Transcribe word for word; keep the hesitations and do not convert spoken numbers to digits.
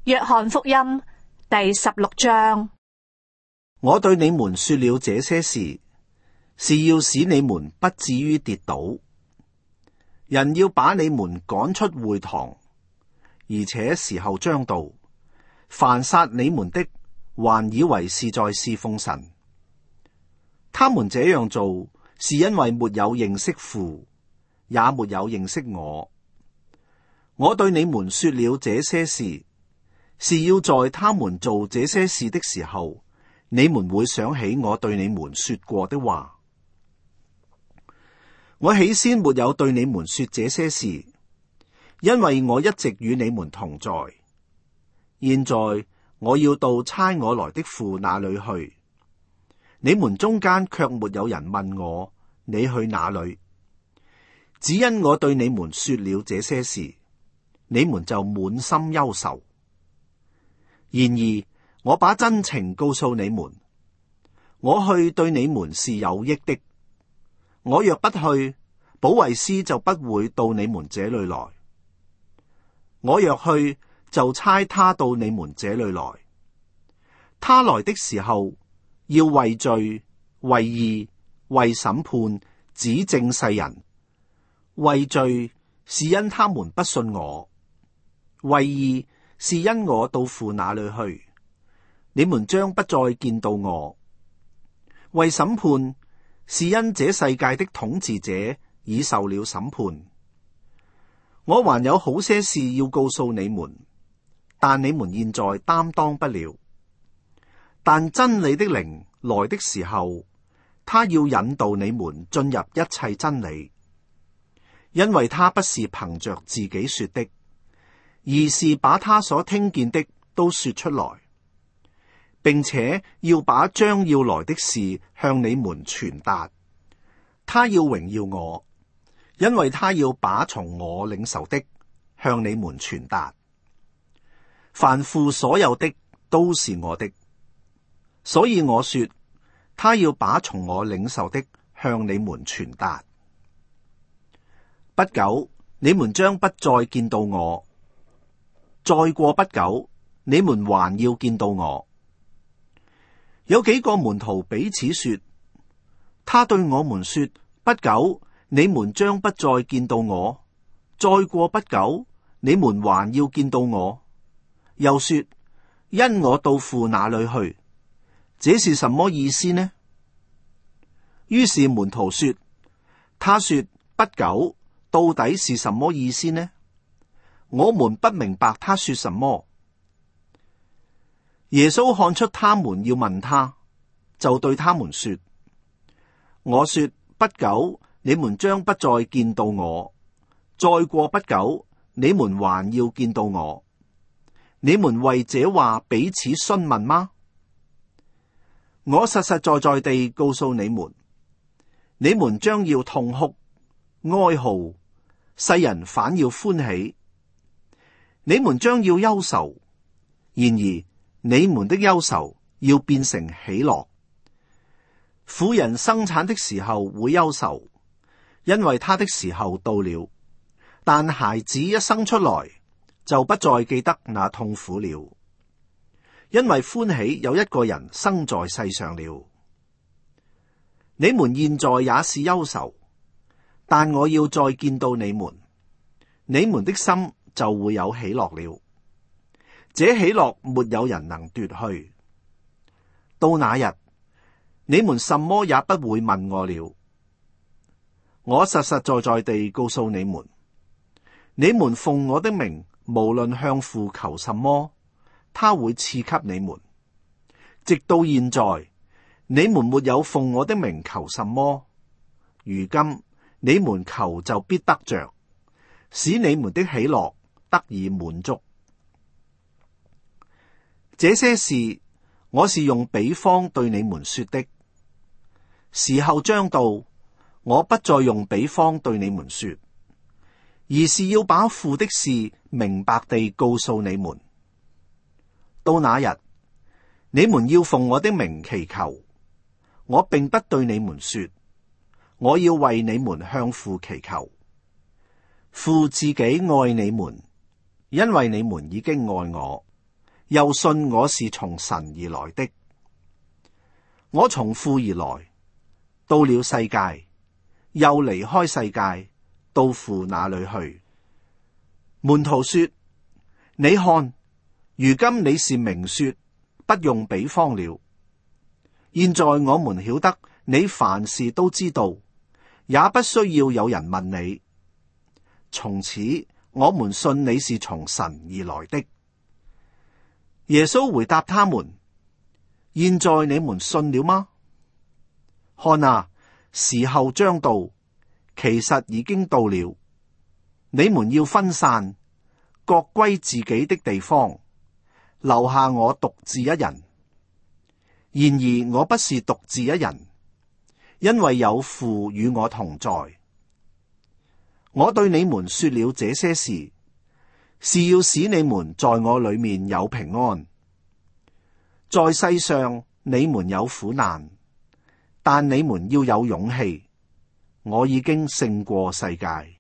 約翰福音第十六章。 我對你們說了這些事，是要使你們不至於跌倒。人要把你們趕出會堂，而且時候將到，凡殺你們的，還以為是在侍奉神。他們這樣做，是因為沒有認識父，也沒有認識我。我對你們說了這些事，是要在他們做這些事的時候，你們會想起我對你們說過的話。我起先沒有對你們說這些事，因為我一直與你們同在。現在我要到差我來的父那裏去，你們中間卻沒有人問我，你去哪裏？只因我對你們說了這些事，你們就滿心憂愁。然而我把真情告訴你們，我去對你們是有益的。我若不去，保惠師就不會到你們這裏來；我若去，就差他到你們這裏來。他來的時候，要為罪、為義、為審判，指證世人。為罪，是因他們不信我；為義，是因我到父那裏去，你們將不再見到我；為審判，是因這世界的統治者已受了審判。我還有好些事要告訴你們，但你們現在擔當不了。但真理的靈來的時候，他要引導你們進入一切真理，因為他不是憑着自己說的，而是把他所聽見的都說出來，並且要把將要來的事向你們傳達。他要榮耀我，因為他要把從我領受的向你們傳達。凡父所有的都是我的，所以我說，他要把從我領受的向你們傳達。不久，你們將不再見到我；再過不久，你們還要見到我。有幾個門徒彼此說，他對我們說，不久，你們將不再見到我；再過不久，你們還要見到我。又說，因我到父那裏去，這是什麼意思呢？於是門徒說，他說不久，到底是什麼意思呢？我們不明白他說什麼。耶穌看出他們要問他，就對他們說，我說不久，你們將不再見到我；再過不久，你們還要見到我。你們為這話彼此詢問嗎？我實實在在地告訴你們，你們將要痛哭、哀號，世人反要歡喜。你們將要憂愁，然而你們的憂愁要變成喜樂。婦人生產的時候會憂愁，因為她的時候到了；但孩子一生出來，就不再記得那痛苦了，因為歡喜有一個人生在世上了。你們現在也是憂愁，但我要再見到你們，你們的心就會有喜樂了。這喜樂沒有人能奪去。到那日，你們什麼也不會問我了。我實實在在地告訴你們，你們奉我的名，無論向父求什麼，他會賜給你們。直到現在，你們沒有奉我的名求什麼，如今你們求就必得着，使你們的喜樂得以滿足。這些事我是用比方對你們說的，時候將到，我不再用比方對你們說，而是要把父的事明白地告訴你們。到那日，你們要奉我的名祈求，我並不對你們說，我要為你們向父祈求。父自己愛你們，因為你們已經愛我， 又信我是從神而來的。我從父而來，到了世界，又離開世界，到父那裏去。門徒說：你看，如今你是明說，不用比方了。現在我們曉得你凡事都知道，也不需要有人問你。從此我們信你是從神而來的。耶穌回答他們：現在你們信了嗎？看啊，時候將到，其實已經到了。你們要分散，各歸自己的地方，留下我獨自一人。然而我不是獨自一人，因為有父與我同在。我對你們說了這些事，是要使你們在我裏面有平安。在世上你們有苦難，但你們要有勇氣，我已經勝過世界。